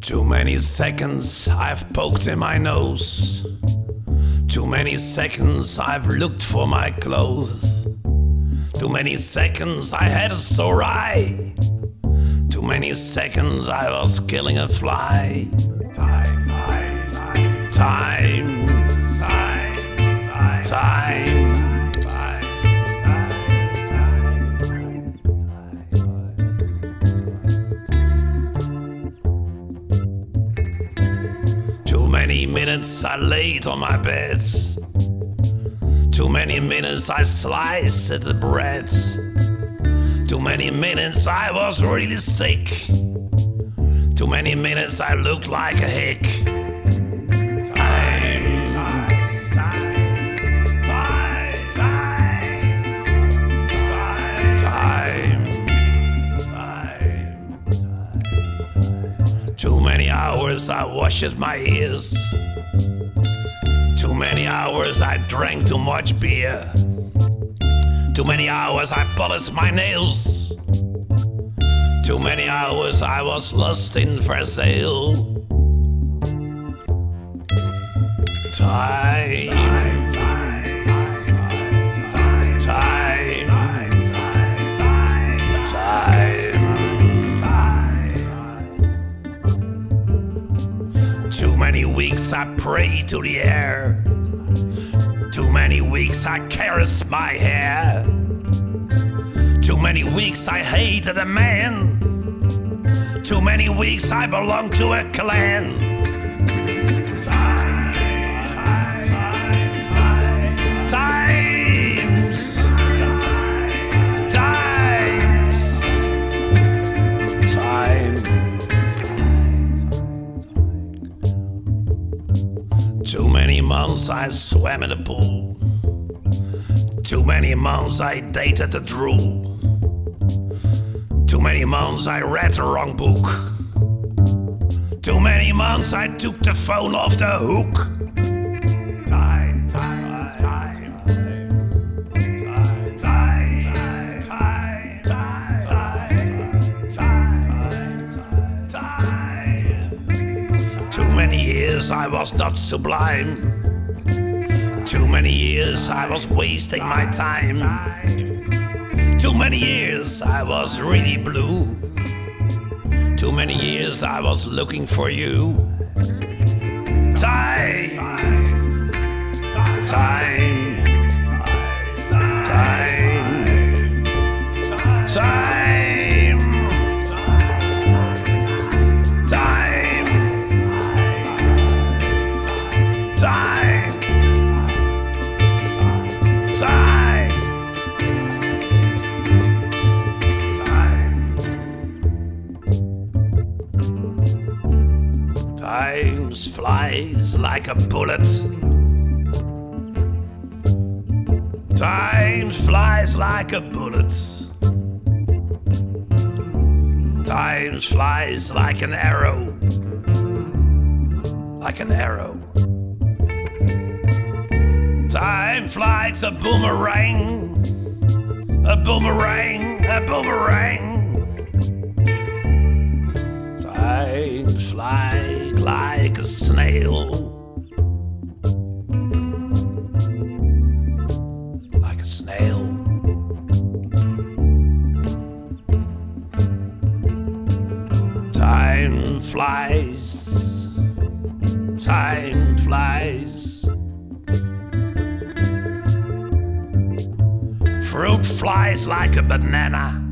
Too many seconds I've poked in my nose. Too many seconds I've looked for my clothes. Too many seconds I had a sore eye. Too many seconds I was killing a fly. Time, time, time, time, time, time, time. Too many minutes I laid on my bed. Too many minutes I sliced at the bread. Too many minutes I was really sick. Too many minutes I looked like a hick. Time, time, time, time, time, time. Too many hours I washed my ears. Too many hours I drank too much beer. Too many hours I polished my nails. Too many hours I was lost in Brazil. Time, time, time, time, time. Too many weeks I pray to the air. Too many weeks I caress my hair. Too many weeks I hated a man. Too many weeks I belong to a clan. Too many months I swam in the pool. Too many months I dated the drool. Too many months I read the wrong book. Too many months I took the phone off the hook. Time, time, time, time, time, time, time, time. Too many years I was not sublime. Too many years I was wasting my time. Too many years I was really blue. Too many years I was looking for you. Time, time, time, time, time, time, time. Time flies like a bullet. Time flies like a bullet. Time flies like an arrow. Like an arrow. Time flies a boomerang. A boomerang, a boomerang. Time flies like a snail. Like a snail. Time flies. Time flies. Fruit flies like a banana.